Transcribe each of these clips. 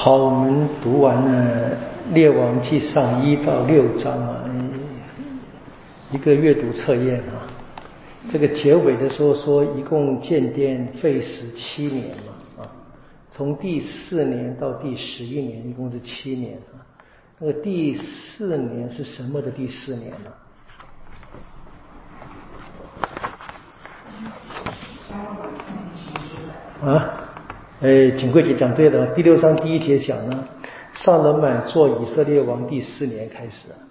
好，我们读完了《列王纪上》1到6章啊，一个阅读测验啊。这个结尾的时候说，一共建殿费时7年嘛啊，从第4年到第11年，一共是7年啊。那个第4年是什么的第4年呢？景贵姐讲对了，第6章第1节讲呢，撒冷满做以色列王第4年开始啊。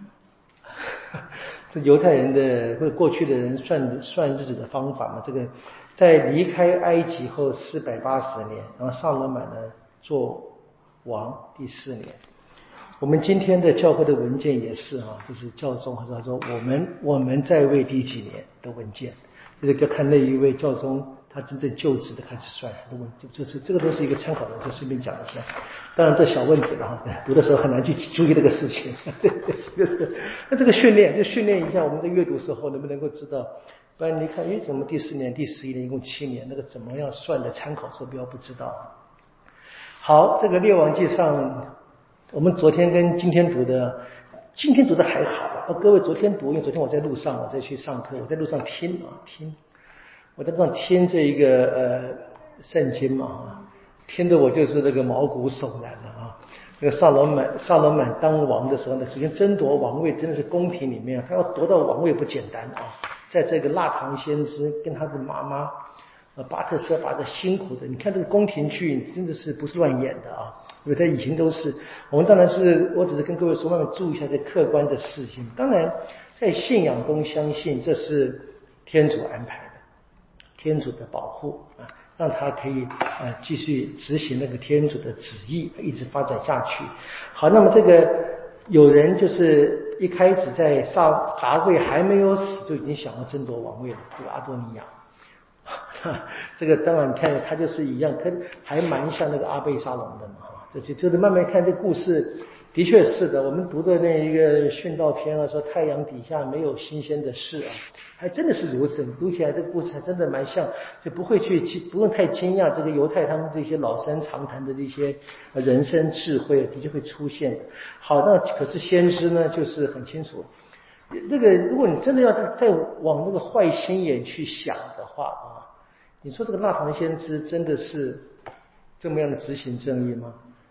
这犹太人的或者过去的人算日子的方法嘛，这个在离开埃及后480年，然后撒冷满呢做王第4年。我们今天的教会的文件也是啊，就是教宗他说我们在位第几年的文件，这个要看那一位教宗他真正就职的开始算，就是这个都是一个参考的，就顺便讲一下。当然这小问题了哈，读的时候很难去注意这个事情。那这个训练一下，我们在阅读时候能不能够知道？不然你看，怎么第4年、第11年一共7年，那个怎么样算的参考坐标不知道。好，这个列王纪上，我们昨天跟今天读的还好。各位昨天读，因为昨天我在路上，我在去上课，我在路上听，我在路上听这一个圣经嘛，听得我就是这个毛骨悚然的啊。这个撒冷满当王的时候呢，首先争夺王位真的是宫廷里面，他要夺到王位不简单啊。在这个腊堂先知跟他的妈妈巴特舍巴的辛苦的，你看这个宫廷剧真的是不是乱演的啊。因为在以前都是，我们当然是，我只是跟各位说，慢慢注意一下这客观的事情。当然，在信仰中相信这是天主安排的，天主的保护啊，让他可以继续执行那个天主的旨意，一直发展下去。好，那么这个有人就是一开始在大卫还没有死就已经想要争夺王位了，这个阿多尼亚。这个当然你看他就是一样，还蛮像那个阿贝沙龙的嘛。就是慢慢看这故事，的确是的。我们读的那一个殉道篇啊，说太阳底下没有新鲜的事啊，还真的是如此。你读起来这个故事还真的蛮像，就不用太惊讶。这个犹太他们这些老生常谈的这些人生智慧的确会出现。好，那可是先知呢，就是很清楚。这个如果你真的要再往那个坏心眼去想的话啊，你说这个腊堂先知真的是这么样的执行正义吗？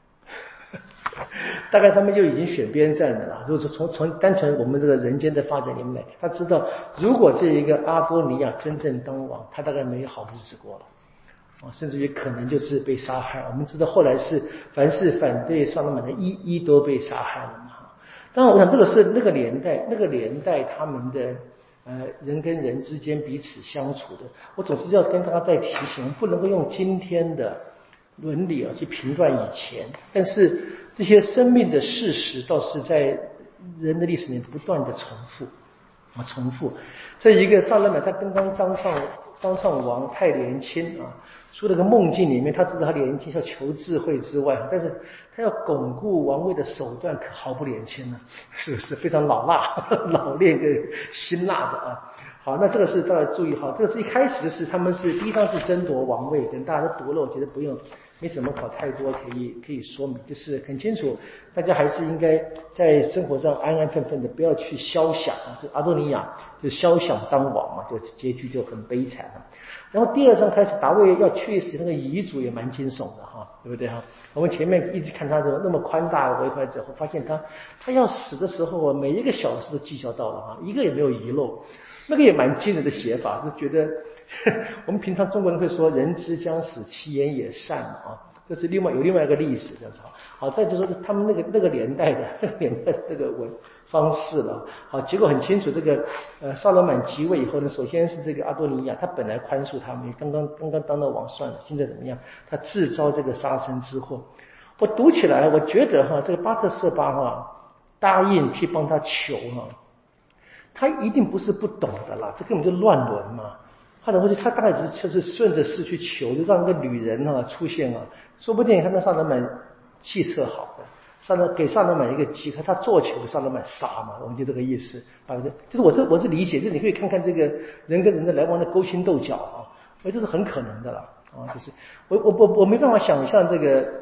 大概他们就已经选边站的了。就是从单纯我们这个人间的发展里面来，他知道如果这一个阿多尼亚真正当王，他大概没有好日子过了甚至于可能就是被杀害。我们知道后来是凡是反对撒冷满的一都被杀害了嘛。当然我想这个是那个年代他们的人跟人之间彼此相处的。我总是要跟大家再提醒，我们不能够用今天的伦理去评断以前，但是这些生命的事实倒是在人的历史里面不断的重复。这一个撒冷满他刚刚当上王，太年轻啊，出了个梦境里面，他知道他年轻要求智慧之外，但是他要巩固王位的手段可毫不年轻是非常老练跟辛辣的啊。好，那这个是大家注意好，这个是一开始就是他们是第一章是争夺王位，跟大家都读了，我觉得没什么搞太多可以说明，就是很清楚，大家还是应该在生活上安安分分的，不要去肖想这阿多尼亚就肖想当王嘛，就结局就很悲惨了。然后第2章开始，大卫要确实那个遗嘱也蛮惊悚的对不对我们前面一直看他那么宽大为怀之后，发现他要死的时候每一个小事都计较到了一个也没有遗漏。那个也蛮惊人的写法，就觉得我们平常中国人会说人之将死其言也善这是有另外一个历史这样子。好，再就说他们那个年代的这个方式了。好，结果很清楚，这个撒冷满即位以后呢，首先是这个阿多尼亚，他本来宽恕他们，刚刚当到王算了，现在怎么样？他自招这个杀身之祸。我读起来，我觉得这个巴特舍巴答应去帮他求他一定不是不懂的啦，这根本就乱伦嘛。他大概就是顺着势去求，就让那个女人出现说不定他跟撒冷满计策好的，给撒冷满一个机会，他做球撒冷满杀嘛，我们就这个意思就是我是理解，就是你可以看看这个人跟人的来往的勾心斗角这是很可能的啦就是我没办法想象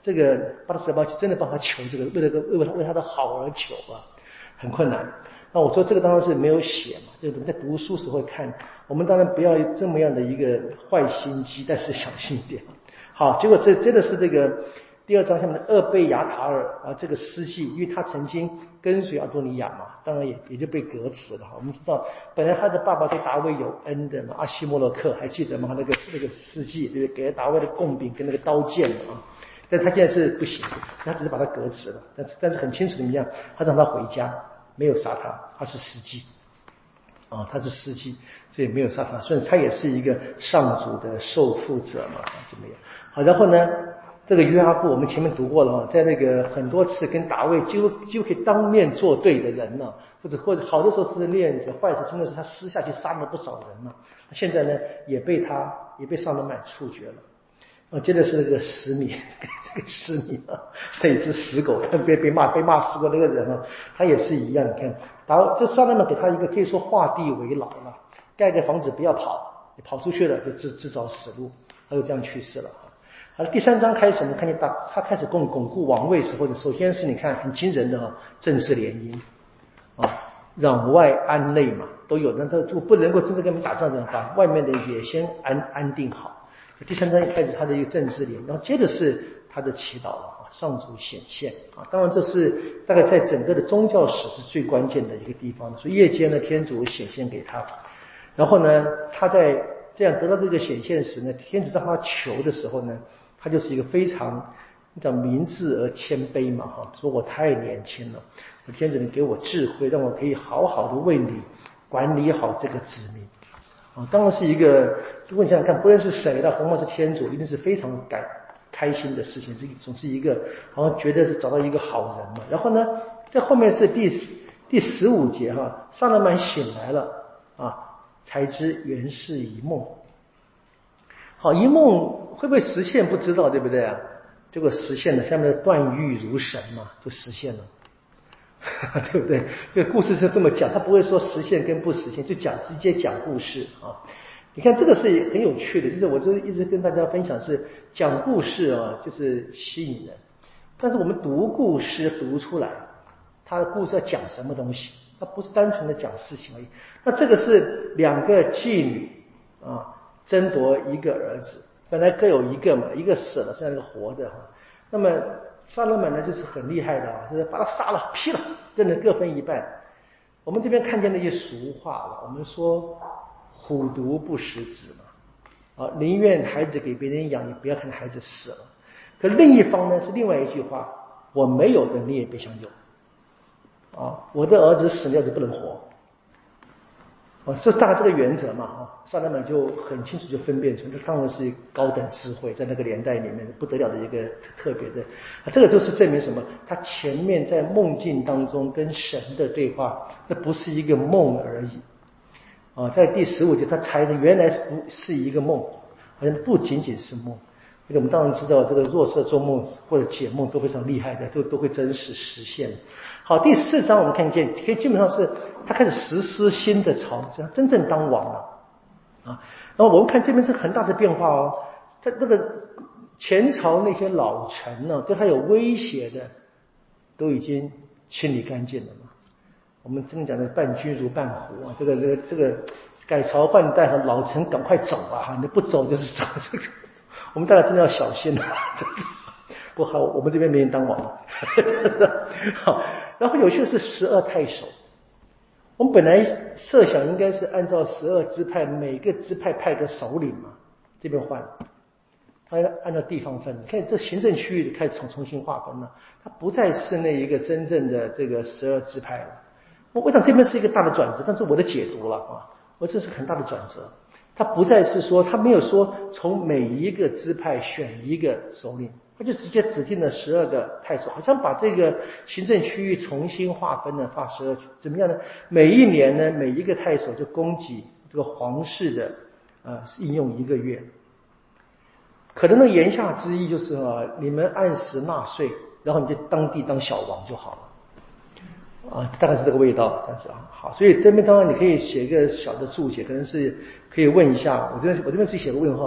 这个巴勒斯坦邦真的帮他求这个，为他的好而求啊，很困难。那我说这个当然是没有写嘛，这个我们在读书时会看，我们当然不要有这么样的一个坏心机，但是小心一点。好，结果这真的是这个第2章下面的厄贝亚塔尔啊，这个司祭，因为他曾经跟随阿多尼亚嘛，当然也就被革职了。我们知道，本来他的爸爸对大卫有恩的嘛，阿希莫洛克还记得吗？那个司祭，对不对？给了大卫的贡饼跟那个刀剑啊，但他现在是不行，他只是把他革职了，但是很清楚怎么样，他让他回家。没有杀他，他是司祭啊，他是司祭，所以没有杀他，所以他也是一个上主的受缚者嘛，就没有。好，然后呢，这个约阿布我们前面读过了嘛，在那个很多次跟大卫几乎可以当面作对的人呢，或者好的时候是练着，坏的时候真的是他私下去杀了不少人嘛。现在呢，也被上了满处决了。接着是那个石米，这个石米啊，那只死狗，被骂死过那个人啊，他也是一样。你看，然后就上面呢给他一个可以说画地为牢了，盖个房子不要跑，你跑出去了就制造死路，他就这样去世了。好了，第3章开始，我们看见他开始巩固王位时候呢，首先是你看很惊人的政治联姻啊，攘外安内嘛，都有，那都不能够真正跟我们打仗的，把外面的也先安定好。第3章开始他的一个政治联，然后接着是他的祈祷了啊，上主显现啊，当然这是大概在整个的宗教史是最关键的一个地方，所以夜间呢天主显现给他，然后呢他在这样得到这个显现时呢，天主让他求的时候呢，他就是一个非常叫明智而谦卑嘛哈，说我太年轻了，天主你给我智慧，让我可以好好的为你管理好这个子民。啊，当然是一个，如果你想想看，不论是谁的，何况是天主，一定是非常开心的事情，总是一个好像觉得是找到一个好人嘛。然后呢，在后面是第15节哈，撒勒曼醒来了啊，才知原是一梦。好，一梦会不会实现不知道，对不对啊？结果实现了，下面的断狱如神嘛，就实现了。对不对？这个故事是这么讲，他不会说实现跟不实现，就直接讲故事啊。你看这个是很有趣的，就是我就一直跟大家分享是讲故事啊，就是吸引人。但是我们读故事读出来，他的故事要讲什么东西？他不是单纯的讲事情而已。那这个是2个妓女啊，争夺一个儿子，本来各有一个嘛，一个死了，剩下一个活的哈。那么撒勒曼呢，就是很厉害的啊，就是把他杀了，劈了，任人各分一半。我们这边看见那些俗话了，我们说虎毒不食子嘛，啊，宁愿孩子给别人养，你不要看孩子死了。可另一方呢，是另外一句话，我没有的你也别想有，啊，我的儿子死了就不能活。这是大概这个原则嘛啊，撒勒曼就很清楚就分辨出，这当然是高等智慧，在那个年代里面不得了的一个特别的，这个就是证明什么？他前面在梦境当中跟神的对话，那不是一个梦而已啊，在第15节他猜的原来不是一个梦，好像不仅仅是梦。我们当然知道，这个若瑟做梦或者解梦都非常厉害的，都会真实实现。好，第4章我们看见，可以基本上是他开始实施新的朝政，真正当王了啊。然后我们看这边是很大的变化哦，在那个前朝那些老臣呢，对他有威胁的，都已经清理干净了嘛。我们真的讲的伴君如伴虎啊，这个改朝换代和老臣赶快走啊，你不走就是走这个。我们大家真的要小心了，不好，我们这边没人当王了。好，然后有趣的是12太守，我们本来设想应该是按照12支派，每个支派派个首领嘛，这边换，他按照地方分。你看这行政区域开始重新划分了，它不再是那一个真正的这个12支派了。我想这边是一个大的转折，但是我的解读了啊，这是很大的转折。他不再是说，他没有说从每一个支派选一个首领，他就直接指定了12个太守，好像把这个行政区域重新划分了，划12区。怎么样呢？每一年呢，每一个太守就供给这个皇室的应用1个月。可能的言下之意就是你们按时纳税，然后你就当地当小王就好了。大概是这个味道，但是好，所以这边当然你可以写一个小的注解，可能是可以问一下，我这边自己写个问号，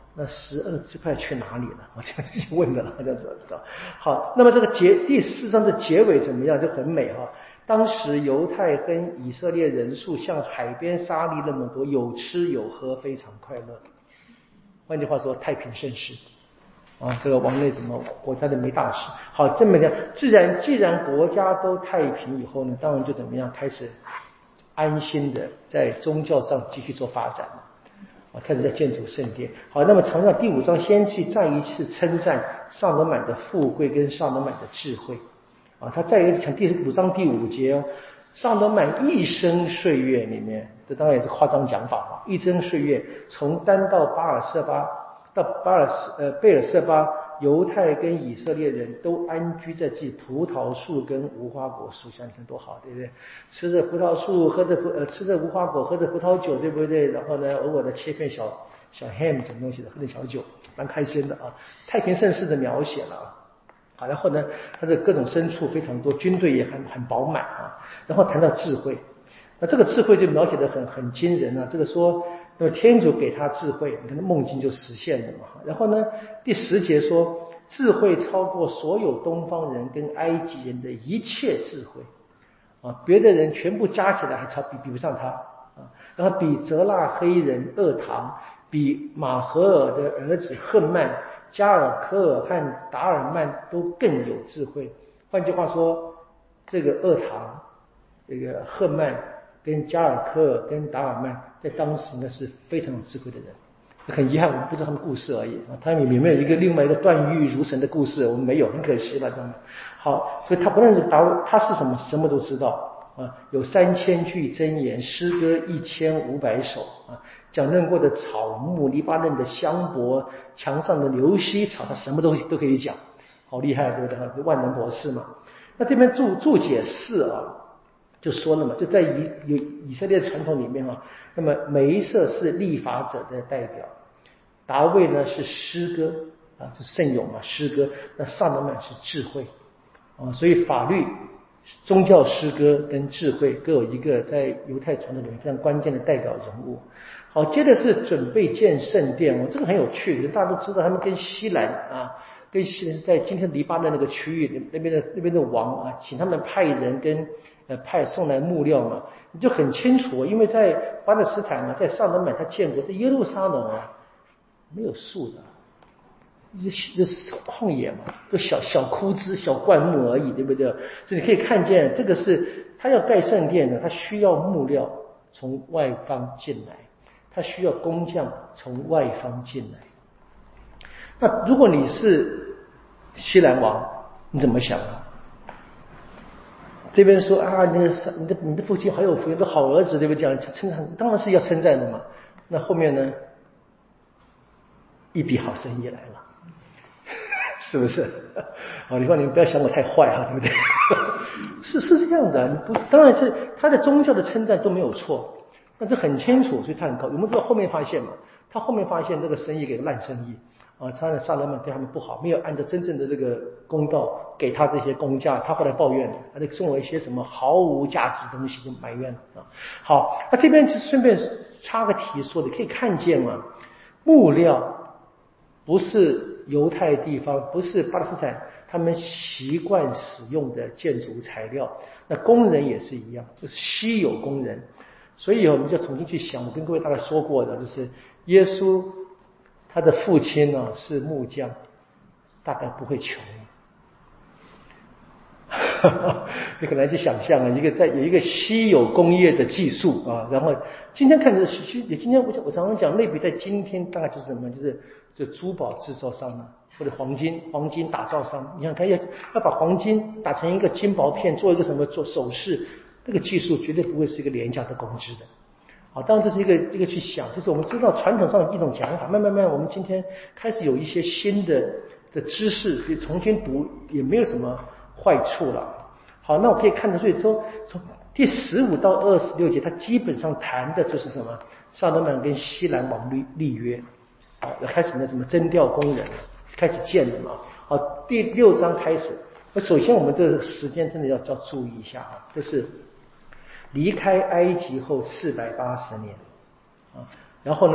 那12支派去哪里了？我这样问的了，这样子知道。好，那么这个第4章的结尾怎么样？就很美哈。当时犹太跟以色列人数像海边沙粒那么多，有吃有喝，非常快乐。换句话说，太平盛世。这个王内怎么国家都没大事。好，这么样，既然国家都太平以后呢，当然就怎么样，开始安心的在宗教上继续做发展。开始在建筑圣殿。好，那么常常第5章先去再一次称赞撒罗满的富贵跟撒罗满的智慧。他再一次讲第5章第5节撒罗满一生岁月里面，这当然也是夸张讲法一生岁月从丹到巴尔舍巴到贝尔舍巴，犹太跟以色列人都安居在自己葡萄树跟无花果树下，你看多好，对不对？吃着葡萄树，吃着无花果，喝着葡萄酒，对不对？然后呢，偶尔的切片小 ham 什么东西的，喝点小酒，蛮开心的太平盛世的描写了好，然后呢，他的各种牲畜非常多，军队也很饱满然后谈到智慧，那这个智慧就描写的很惊人这个说，那么天主给他智慧，你看梦境就实现了嘛。然后呢，第10节说，智慧超过所有东方人跟埃及人的一切智慧别的人全部加起来还比不上他然后比泽拉黑人厄唐，比马和尔的儿子恨曼、加尔科尔和达尔曼都更有智慧。换句话说，这个厄唐、这个恨曼跟加尔科尔跟达尔曼在当时呢是非常有智慧的人。很遗憾我们不知道他们故事而已他们有没有另外一个断狱如神的故事，我们没有，很可惜了。好，所以他不认识他是什么都知道有3000句箴言，诗歌1500首讲论过的草木，黎巴嫩的香柏，墙上的流溪草，他什么都可以讲，好厉害，对不对？万能博士嘛。那这边注解4就说了嘛，就在以色列传统里面那么梅瑟是立法者的代表，大卫呢是诗歌是圣咏嘛，诗歌，那撒罗满是智慧所以法律、宗教诗歌跟智慧各有一个在犹太传统里面非常关键的代表人物。好，接着是准备建圣殿这个很有趣，大家都知道他们跟西兰跟西兰在今天黎巴嫩那个区域那边的王请他们派人跟送来木料嘛，你就很清楚，因为在巴勒斯坦在撒罗满他建国，在耶路撒冷没有树的，这是旷野嘛，都小枯枝、小灌木而已，对不对？所以你可以看见，这个是他要盖圣殿的，他需要木料从外方进来，他需要工匠从外方进来。那如果你是西兰王，你怎么想这边说你的父亲好有福，都好儿子，对不对？这样称赞，当然是要称赞的嘛。那后面呢，一笔好生意来了，是不是？你说你们不要想我太坏对不对？是这样的，当然是他的宗教的称赞都没有错，那这很清楚，所以他很高。我们知道后面发现嘛，他后面发现这个生意给烂生意他的撒罗满对他们不好，没有按照真正的这个公道给他这些工价，他后来抱怨了，他就送我一些什么毫无价值的东西，就埋怨了好，那这边就顺便插个题说的，可以看见嘛，木料不是犹太地方，不是巴勒斯坦他们习惯使用的建筑材料，那工人也是一样，就是稀有工人。所以我们就重新去想，我跟各位大概说过的，就是耶稣他的父亲是木匠，大概不会穷你很难去想象有一个稀有工业的技术然后今天看的是，今天我常常讲类比在今天大概就是什么，就珠宝制造商或者黄金打造商，你看要把黄金打成一个金薄片，做一个什么做首饰，这个技术绝对不会是一个廉价的工资的。好，当然这是一个去想，就是我们知道传统上的一种讲法，慢慢我们今天开始有一些新的知识可以重新读，也没有什么坏处了。好，那我可以看得出，从第15到26节，它基本上谈的就是什么？撒罗满跟西兰王立约，开始什么征调工人，开始建了嘛。好，第6章开始，首先我们这个时间真的要注意一下就是离开埃及后480年然后呢，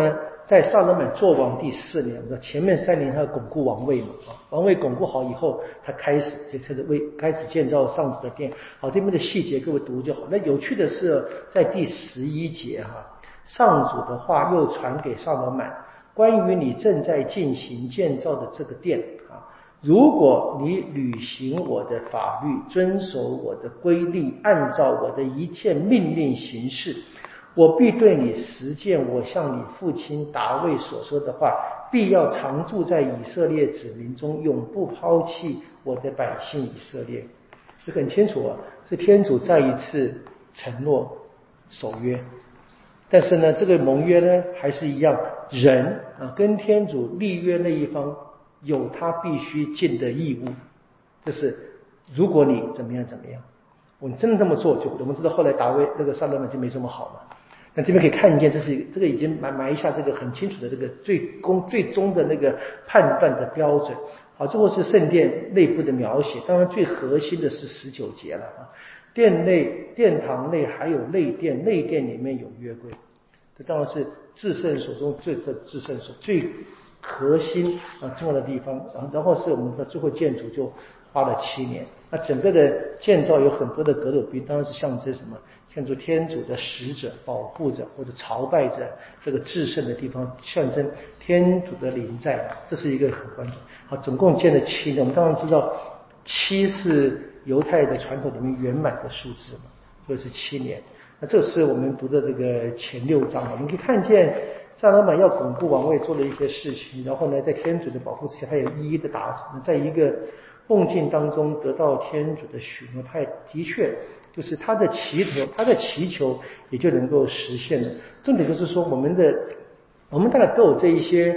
在萨勒曼做王第4年，我们知道前面3年他要巩固王位嘛，王位巩固好以后，他开始建造上主的殿。好，这边的细节各位读就好。那有趣的是，在第11节上主的话又传给萨勒曼，关于你正在进行建造的这个殿如果你履行我的法律，遵守我的规律，按照我的一切命令行事，我必对你实践我向你父亲大卫所说的话，必要常住在以色列子民中，永不抛弃我的百姓以色列。这很清楚是天主再一次承诺守约。但是呢，这个盟约呢还是一样，人跟天主立约那一方有他必须尽的义务，就是如果你怎么样，我们真的这么做，我们知道后来大卫那个萨勒曼就没这么好嘛。那这边可以看见，这个已经埋下这个很清楚的这个最终的那个判断的标准。好，最后是圣殿内部的描写，当然最核心的是19节了殿堂内还有内殿，内殿里面有约柜，这当然是至圣所中至圣所最核心重要的地方。然后是我们的最后建筑就花了7年。那整个的建造有很多的革鲁宾，当然是象征什么？象征天主的使者、保护者或者朝拜者，这个至圣的地方象征天主的临在，这是一个很关键。好，总共建了7年。我们当然知道7是犹太的传统里面圆满的数字嘛，所以是7年。那这是我们读的这个前6章我们可以看见萨勒曼要巩固王位做了一些事情，然后呢，在天主的保护之下，他也一一的达成，在一个梦境当中得到天主的许诺，他也的确就是他的祈求也就能够实现了。重点就是说，我们大概都有这一些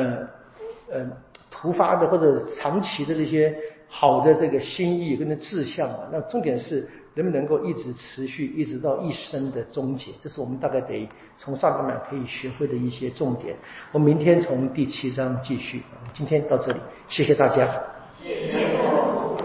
突发的或者长期的这些好的这个心意跟志向那重点是能不能够一直持续，一直到一生的终结，这是我们大概得从萨勒曼可以学会的一些重点。我们明天从第7章继续，今天到这里，谢谢大家。谢谢。